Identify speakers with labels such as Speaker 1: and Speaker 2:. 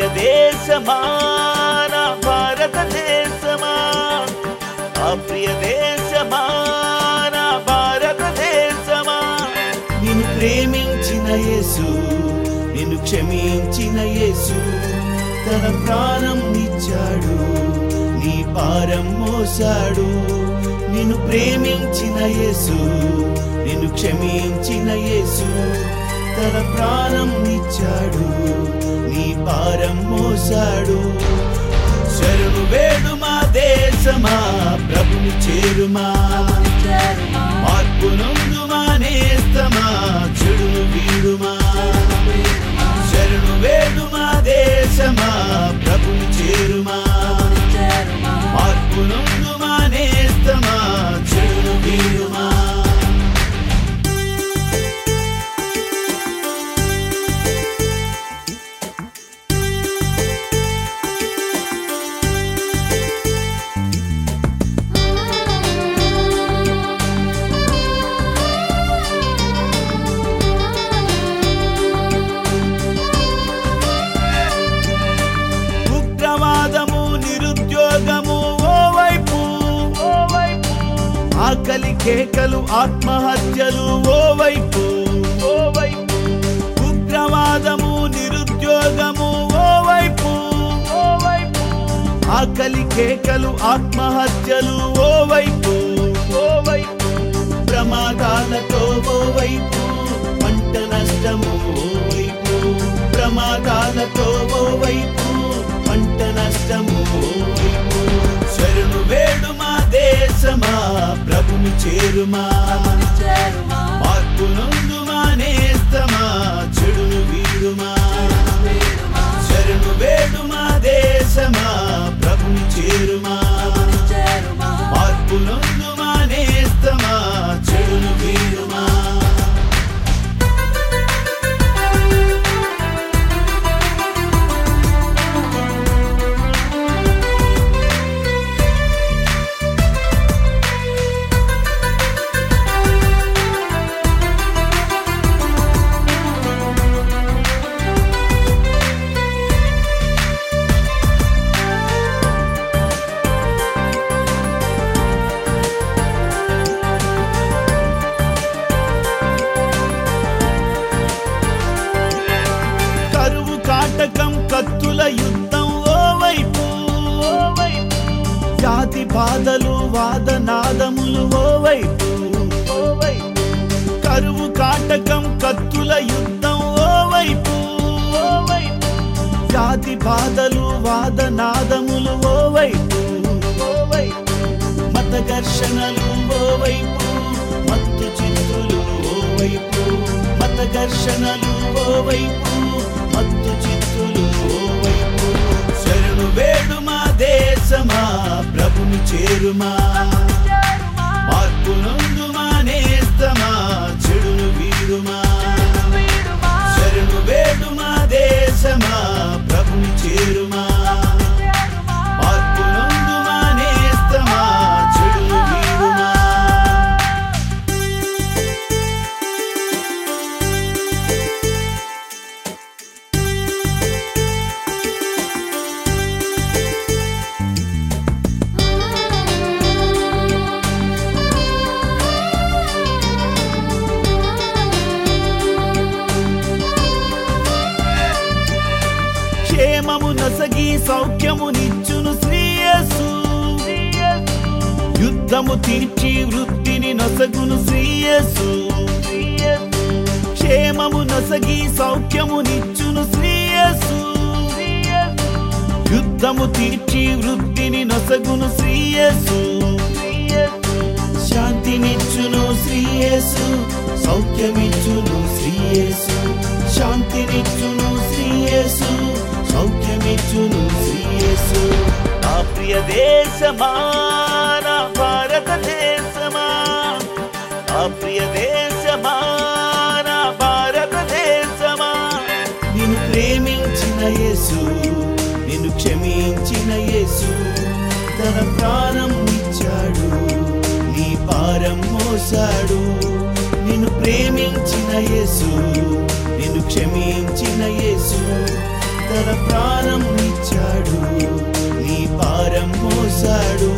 Speaker 1: దేశమా నా భారతదేశమా, ఆ ప్రియ దేశమా నా భారతదేశమా. నిన్ను ప్రేమించిన యేసు, నిన్ను క్షమించిన యేసు, తన ప్రాణం ఇచ్చాడు, నీ భారం మోసాడు. నిన్ను ప్రేమించిన యేసు, నిన్ను క్షమించిన యేసు, తన ప్రాణం ఇచ్చాడు, నీ భారం మోసాడు. శరణు వేడు మా దేశమా, ప్రభుని చేరుమా, మార్పు నొందుమా నేస్తమా, చెడును వీడుమా. శరణు వేడు మా దేశమా, ప్రభుని చేరుమా, మార్పు నొందుమా నేస్తమా, చెడును వీడుమా. నిరుద్యోగము ఓవైపు, ఆకలి కేకలు ఆత్మహత్యలు ఓవైపు, ఉగ్రవాదము నిరుద్యోగము ఓవైపు, ఆకలి కేకలు ఆత్మహత్యలు ఓవైపు, ప్రమాదాలతో ఓవైపు, పంట నష్టము ఓవైపు, ప్రమాదాలతో ఓవైపు, పంట నష్టము ఓవైపు. శరణు వేడు మా దేశమా, ప్రభుని చేరుమా, మార్పు నొందుమా నేస్తమా, చెడును వీడుమా. శరణు వేడు మా దేశమా, ప్రభుని చేరుమా, మార్పు నొందుమా నేస్తమా, చెడును వీడుమా. కత్తుల యుద్ధం ఓవైపు, జాతి బాధలు వాదనాదములు ఓవైపు, కరువు కాటకం కత్తుల యుద్ధం ఓవైపు, జాతి బాధలు వాదనాదములు ఓవైపు, మత ఘర్షణలు ఓవైపు, మత్తు చిత్తులు ఓవైపు, మత ఘర్షణలు ఓవైపు, మత్తు చిత్తులు ఓవైపు. శరణు వేడు మా దేశమా, ప్రభుని చేరుమా, మార్పు నొందుమా నేస్తమా, చెడును వీడుమా. శరణు వేడు మా దేశమా, ప్రభుని చేరుమా, మార్పు నొందుమా నేస్తమా, చెడును వీడుమా. క్షేమము నొసగి సౌఖ్యమునిచ్చును శ్రీ యేసు, యుద్ధము తీర్చి వృత్తిని నొసగును శ్రీ యేసు. క్షేమము నొసగి సౌఖ్యమునిచ్చును శ్రీ యేసు, యుద్ధము తీర్చి వృత్తిని నొసగును శ్రీ యేసు. శాంతినిచ్చును శ్రీ యేసు, సౌఖ్యమిచ్చును శ్రీ యేసు. శాంతినిచ్చును శ్రీ యేసు, సౌఖ్యమిచ్చును శ్రీ యేసు. నా ప్రియ దేశమా నా భారతదేశమా, ఆ ప్రియ దేశమా నా భారతదేశమా. నిన్ను ప్రేమించిన యేసు, నిన్ను క్షమించిన యేసు, తన ప్రాణం ఇచ్చాడు, నీ భారం మోసాడు. నిన్ను ప్రేమించిన యేసు, నిన్ను క్షమించిన యేసు, తన ప్రాణం జ్ఞానం ఇచ్చాడు, నీ భారం మోసాడు.